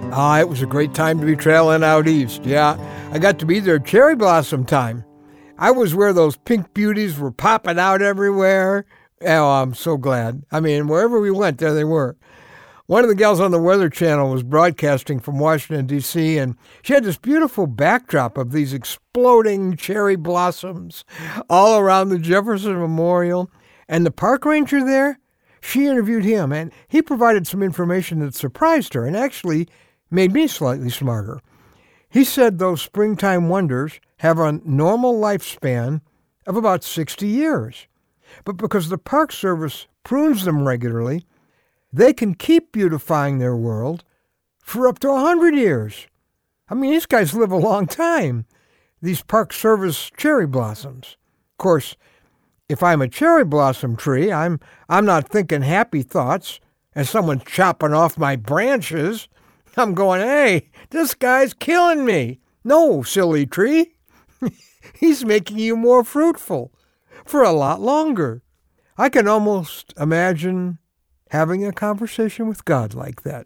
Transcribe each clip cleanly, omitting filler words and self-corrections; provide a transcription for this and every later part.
It was a great time to be trailing out east. Yeah, I got to be there cherry blossom time. I was where those pink beauties were popping out everywhere. Oh, I'm so glad. I mean, wherever we went, there they were. One of the gals on the Weather Channel was broadcasting from Washington, D.C., and she had this beautiful backdrop of these exploding cherry blossoms all around the Jefferson Memorial. And the park ranger there, she interviewed him, and he provided some information that surprised her and actually made me slightly smarter. He said those springtime wonders have a normal lifespan of about 60 years. But because the Park Service prunes them regularly, they can keep beautifying their world for up to 100 years. I mean, these guys live a long time, these Park Service cherry blossoms. Of course, if I'm a cherry blossom tree, I'm not thinking happy thoughts and someone's chopping off my branches. I'm going, hey, this guy's killing me. No, silly tree. He's making you more fruitful for a lot longer. I can almost imagine having a conversation with God like that.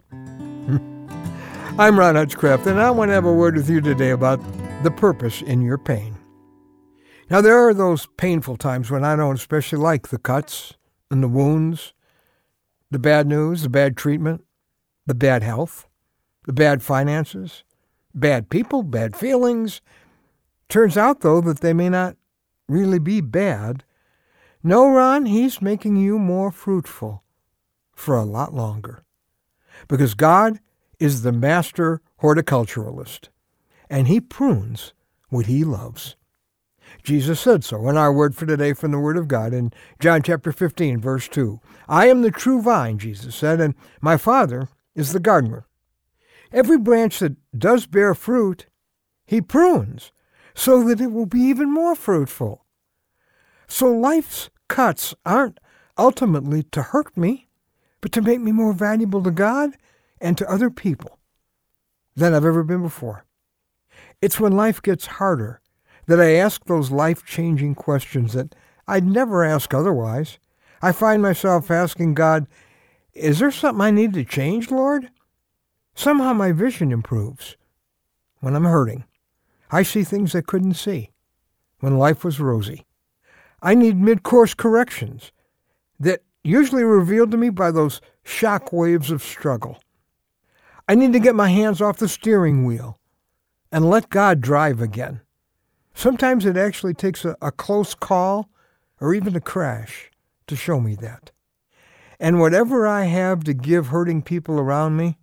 I'm Ron Hutchcraft, and I want to have a word with you today about the purpose in your pain. Now, there are those painful times when I don't especially like the cuts and the wounds, the bad news, the bad treatment, the bad health, the bad finances, bad people, bad feelings. Turns out, though, that they may not really be bad. No, Ron, he's making you more fruitful for a lot longer. Because God is the master horticulturalist, and he prunes what he loves. Jesus said so in our word for today from the Word of God in John chapter 15, verse 2. I am the true vine, Jesus said, and my Father is the gardener. Every branch that does bear fruit, he prunes so that it will be even more fruitful. So life's cuts aren't ultimately to hurt me, but to make me more valuable to God and to other people than I've ever been before. It's when life gets harder that I ask those life-changing questions that I'd never ask otherwise. I find myself asking God, is there something I need to change, Lord? Somehow my vision improves when I'm hurting. I see things I couldn't see when life was rosy. I need mid-course corrections that usually revealed to me by those shock waves of struggle. I need to get my hands off the steering wheel and let God drive again. Sometimes it actually takes a close call or even a crash to show me that. And whatever I have to give hurting people around me,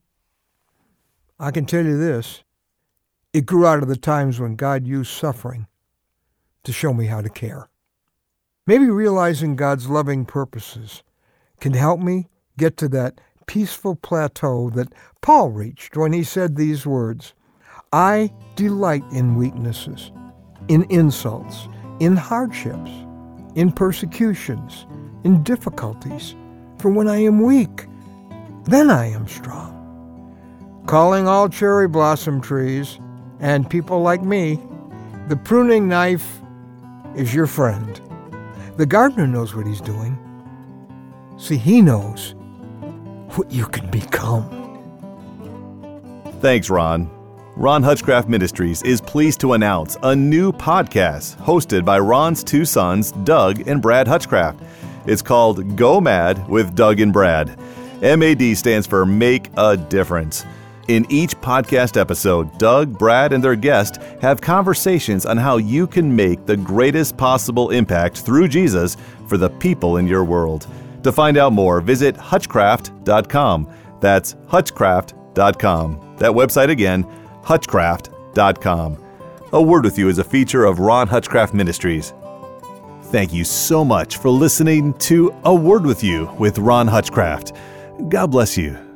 I can tell you this, it grew out of the times when God used suffering to show me how to care. Maybe realizing God's loving purposes can help me get to that peaceful plateau that Paul reached when he said these words, I delight in weaknesses, in insults, in hardships, in persecutions, in difficulties. For when I am weak, then I am strong. Calling all cherry blossom trees and people like me, the pruning knife is your friend. The gardener knows what he's doing. See, he knows what you can become. Thanks, Ron. Ron Hutchcraft Ministries is pleased to announce a new podcast hosted by Ron's two sons, Doug and Brad Hutchcraft. It's called Go Mad with Doug and Brad. MAD stands for Make a Difference. In each podcast episode, Doug, Brad, and their guest have conversations on how you can make the greatest possible impact through Jesus for the people in your world. To find out more, visit Hutchcraft.com. That's Hutchcraft.com. That website again, Hutchcraft.com. A Word With You is a feature of Ron Hutchcraft Ministries. Thank you so much for listening to A Word With You with Ron Hutchcraft. God bless you.